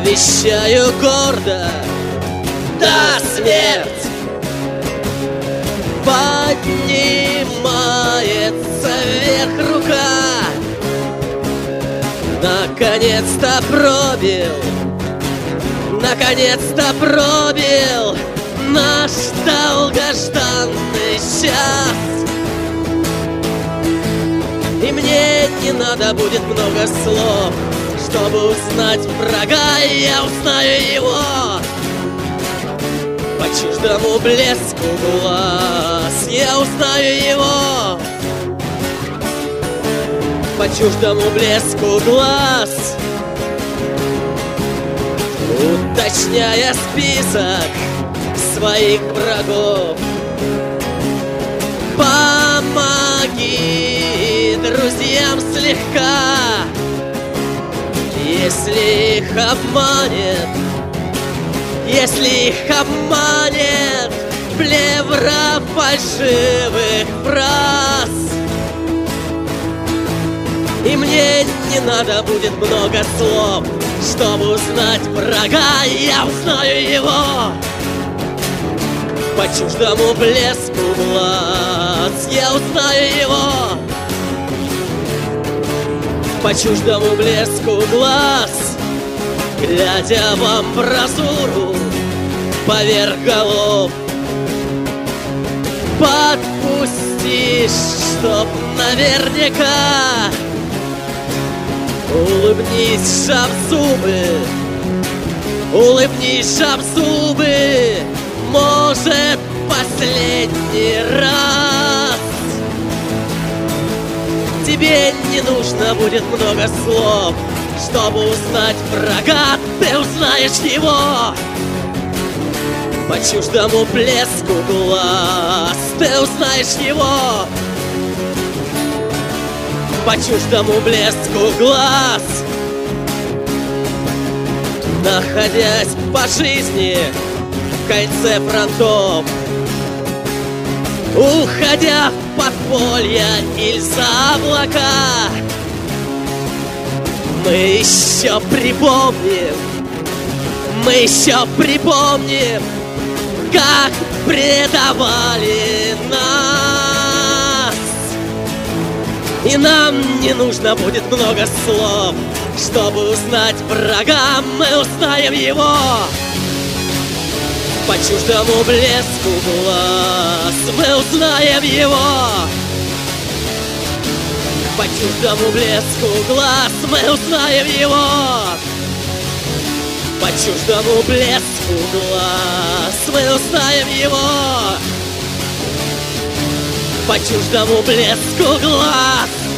Вещаю гордо, да смерть поднимается вверх рука. Наконец-то пробил, наконец-то пробил наш долгожданный час. И мне не надо будет много слов, чтобы узнать врага, я узнаю его по чуждому блеску глаз. Я узнаю его по чуждому блеску глаз. Уточняя список своих врагов, помоги друзьям слегка. Если их обманет, если их обманет плевра фальшивых фраз, и мне не надо будет много слов, чтобы узнать врага, я узнаю его по чуждому блеску глаз. Я узнаю его по чуждому блеску глаз. Глядя в амбразуру поверх голов, подпустишь, чтоб наверняка. Улыбнись, сжав зубы, улыбнись, сжав зубы, может, последний раз. Тебе не нужно будет много слов, чтобы узнать врага, ты узнаешь его по чуждому блеску глаз. Ты узнаешь его по чуждому блеску глаз. Находясь по жизни в кольце фронтов, уходя в подполье или за облака, мы еще припомним, мы еще припомним, как предавали нас. И нам не нужно будет много слов, чтобы узнать врага, мы узнаем его по чуждому блеску глаз. Мы узнаем его по чуждому блеску глаз. Мы узнаем его по чуждому блеску глаз. Мы узнаем его по чуждому блеску глаз.